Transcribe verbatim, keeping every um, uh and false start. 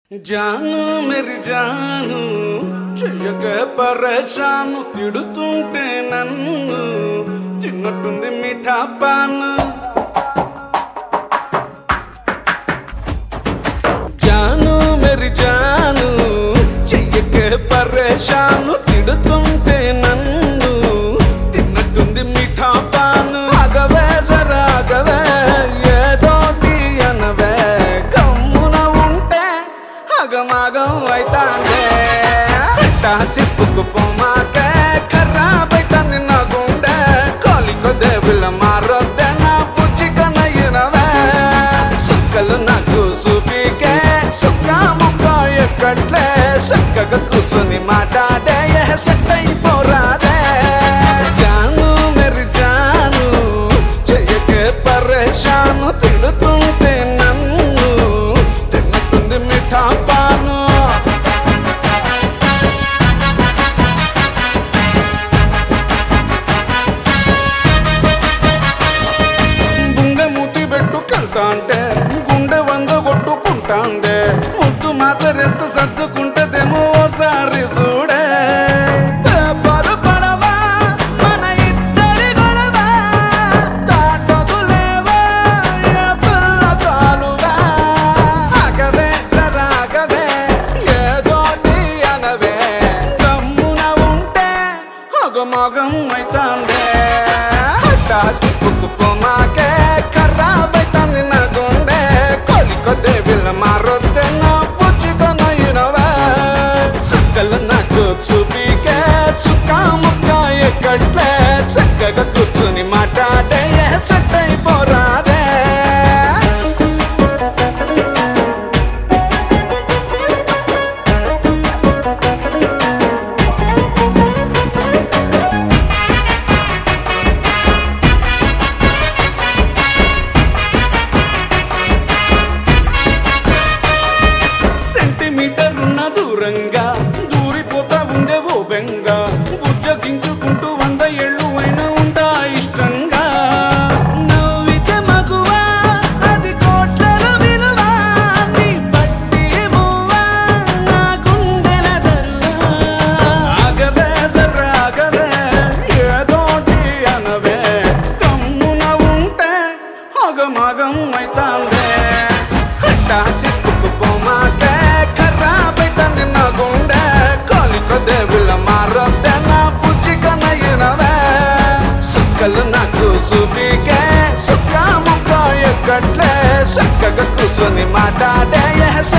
జాను మేరీ జాను చెయ్యకే పరేషాను తిడుతుంటే నన్ను తిన్నట్టుంది మిఠా పాను జాను మేరీ జాను చెయ్యకే పరేషాను తిడుతుంటే నన్ను తిన్నట్టుంది మిఠా పాను ఆగవే జరా ఆగవే ఏదోటి అనవే గమ్మున ఉంటే ఆగమాగం అయితాందే అట్టా తిప్పుకు పోమాకే ఖరాబ్ అయితాంది నా గుండె కాలికో దేవుళ్ళ మారొద్దే నా పుచ్చికనయ్యినవే సుక్కలు నాకు సూపికే సుక్క ముక్క ఎక్కట్లే చక్కగా కూర్చొని మాట్లాడే సెట్ అయిపోరాదే జాను మేరీ జాను చెయ్యకే పరేషాను తిడుతుంటే నన్ను తిన్నట్టుంది మిఠా పాను గుండె ముట్టి పెట్టుకెళ్తా అంటే గుండె వంద కొట్టుకుంటాందే ముద్దు మాతరేస్తూ సర్దుకుంటదేమో ఓసారి చూడే పొరపడవా మన ఇద్దరి గొడవ దాటదులేవా ఏ పిల్ల కాలువా ఆగవే జరా ఆగవే ఏదోటి అనవే గమ్మున ఉంటే అగమగం అయితాందే అట్టా తిప్పుకు పోమాకే ఖరాబ్ అయితాంది నా గుండె కొలికో దేవుళ్ళ మారొద్దే నా పుచ్చుకొనయ్యినవే చుక్కలు నాకు చూపికే చుక్క ముక్క ఎక్కట్లే చక్కగా కూర్చుని మాట్లాడే సెట్ అయిపోరాదే సెంటీమీటర్ ఉన్న దూరంగా దూరిపోతా ఉందే ఓ బెంగ బుజ్జగించుకుంటూ వంద ఏళ్ళు అయినా ఉంటా ఇష్టంగా నవ్వితే మగువా అది కోట్ల విలువ నీ పట్టి మూవా నా గుండెల దరువా ఆగవే జర్రా ఆగవే ఏదోటి అనవే కమ్మున ఉంటే ఆగమాగం అయితాందే అట్టా తిప్పుకు పోమాకే ఖరాబ్ అయితాంది నా గుండె కాలికో దేవుళ్ళ మారొద్దే నా పుచ్చికనయ్యినవే సుక్కలు నాకు సూపికే సుక్క ముక్క ఎక్కట్లే చక్కగా కూర్చొని మాట్లాడే